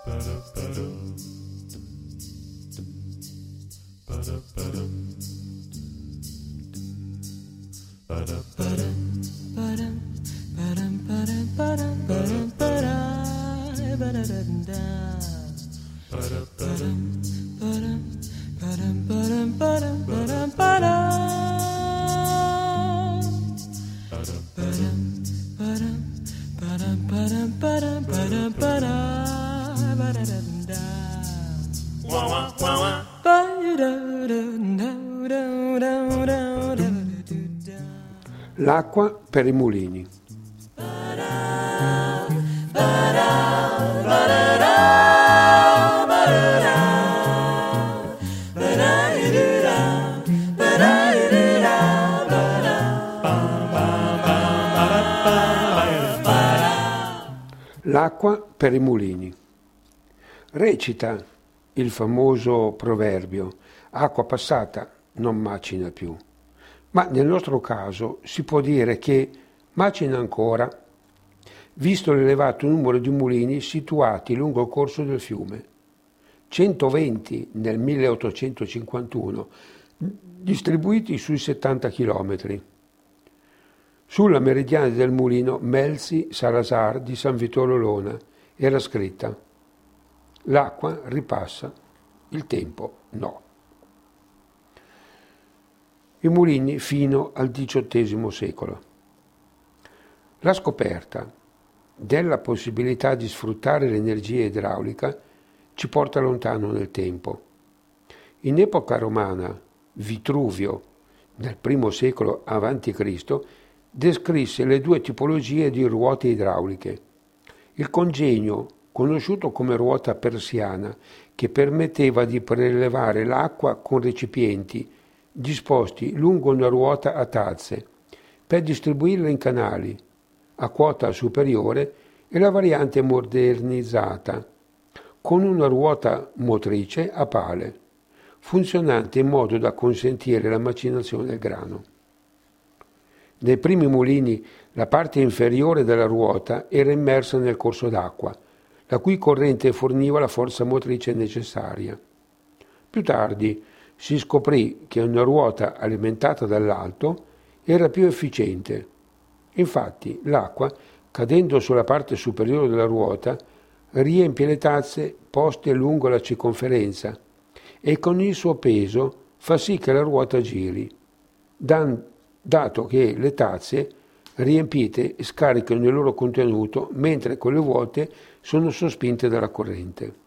L'acqua per i mulini. L'acqua per i mulini. Recita il famoso proverbio: acqua passata non macina più. Ma nel nostro caso si può dire che macina ancora, visto l'elevato numero di mulini situati lungo il corso del fiume. 120 nel 1851, distribuiti sui 70 chilometri. Sulla meridiana del mulino Melzi-Salasar di San Vittore Lona era scritta: l'acqua ripassa, il tempo no. I mulini fino al XVIII secolo. La scoperta della possibilità di sfruttare l'energia idraulica ci porta lontano nel tempo. In epoca romana, Vitruvio, nel I secolo a.C., descrisse le due tipologie di ruote idrauliche. Il congegno, conosciuto come ruota persiana, che permetteva di prelevare l'acqua con recipienti disposti lungo una ruota a tazze per distribuirla in canali a quota superiore, e la variante modernizzata con una ruota motrice a pale, funzionante in modo da consentire la macinazione del grano. Nei primi mulini la parte inferiore della ruota era immersa nel corso d'acqua, la cui corrente forniva la forza motrice necessaria. Più tardi si scoprì che una ruota alimentata dall'alto era più efficiente. Infatti l'acqua, cadendo sulla parte superiore della ruota, riempie le tazze poste lungo la circonferenza e con il suo peso fa sì che la ruota giri, dato che le tazze riempite scaricano il loro contenuto mentre quelle vuote sono sospinte dalla corrente.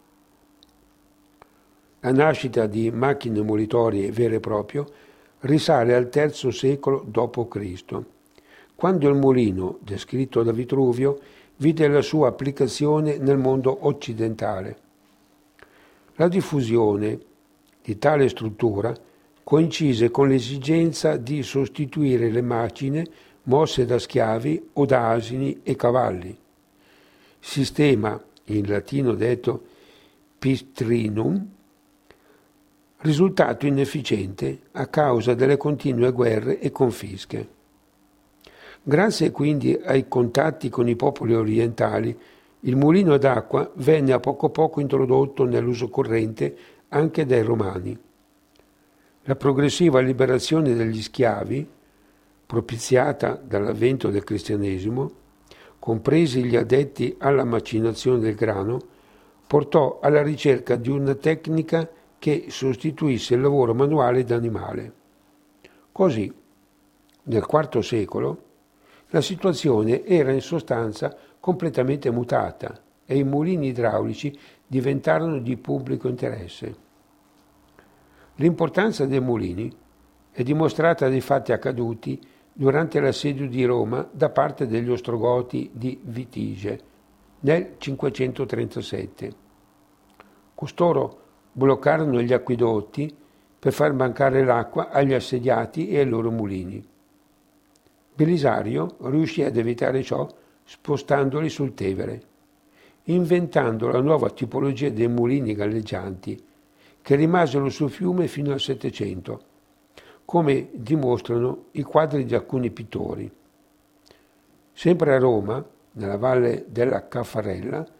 La nascita di macchine molitorie vere e proprie risale al III secolo d.C., quando il mulino, descritto da Vitruvio, vide la sua applicazione nel mondo occidentale. La diffusione di tale struttura coincise con l'esigenza di sostituire le macine mosse da schiavi o da asini e cavalli, sistema in latino detto pistrinum, risultato inefficiente a causa delle continue guerre e confische. Grazie quindi ai contatti con i popoli orientali, il mulino d'acqua venne a poco introdotto nell'uso corrente anche dai romani. La progressiva liberazione degli schiavi, propiziata dall'avvento del cristianesimo, compresi gli addetti alla macinazione del grano, portò alla ricerca di una tecnica che sostituisse il lavoro manuale ed animale. Così, nel IV secolo, la situazione era in sostanza completamente mutata e i mulini idraulici diventarono di pubblico interesse. L'importanza dei mulini è dimostrata dai fatti accaduti durante l'assedio di Roma da parte degli Ostrogoti di Vitige nel 537. Costoro bloccarono gli acquedotti per far mancare l'acqua agli assediati e ai loro mulini. Belisario riuscì ad evitare ciò spostandoli sul Tevere, inventando la nuova tipologia dei mulini galleggianti, che rimasero sul fiume fino al Settecento, come dimostrano i quadri di alcuni pittori. Sempre a Roma, nella valle della Caffarella,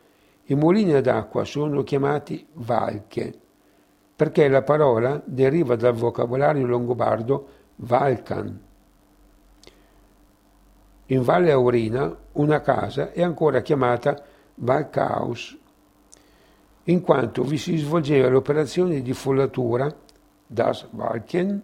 I mulini ad acqua sono chiamati valche, perché la parola deriva dal vocabolario longobardo Valcan. In Valle Aurina una casa è ancora chiamata Valkhaus, in quanto vi si svolgeva l'operazione di follatura, das Walken.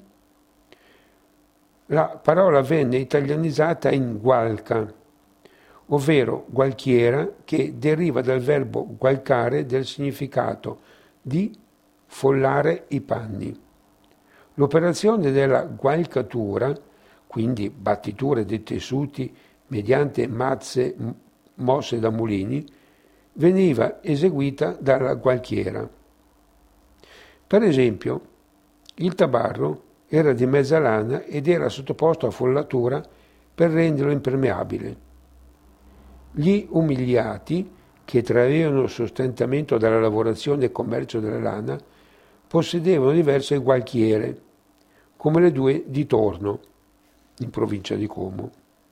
La parola venne italianizzata in gualca, ovvero gualchiera, che deriva dal verbo gualcare del significato di follare i panni. L'operazione della gualcatura, quindi battitura dei tessuti mediante mazze mosse da mulini, veniva eseguita dalla gualchiera. Per esempio, il tabarro era di mezza lana ed era sottoposto a follatura per renderlo impermeabile. Gli umiliati, che traevano sostentamento dalla lavorazione e commercio della lana, possedevano diverse gualchiere, come le due di Torno, in provincia di Como.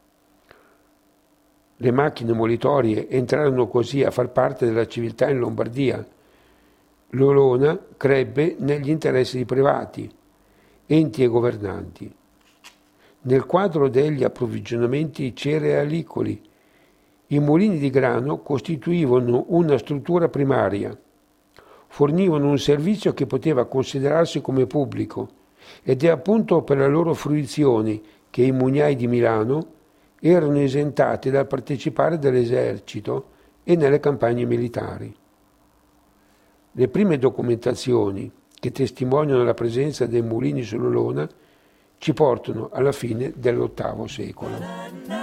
Le macchine molitorie entrarono così a far parte della civiltà in Lombardia. L'Olona crebbe negli interessi di privati, enti e governanti. Nel quadro degli approvvigionamenti cerealicoli, i mulini di grano costituivano una struttura primaria, fornivano un servizio che poteva considerarsi come pubblico ed è appunto per la loro fruizione che i mugnai di Milano erano esentati dal partecipare all'esercito e nelle campagne militari. Le prime documentazioni che testimoniano la presenza dei mulini sull'Olona ci portano alla fine dell'VIII secolo.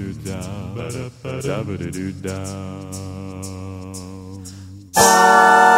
Da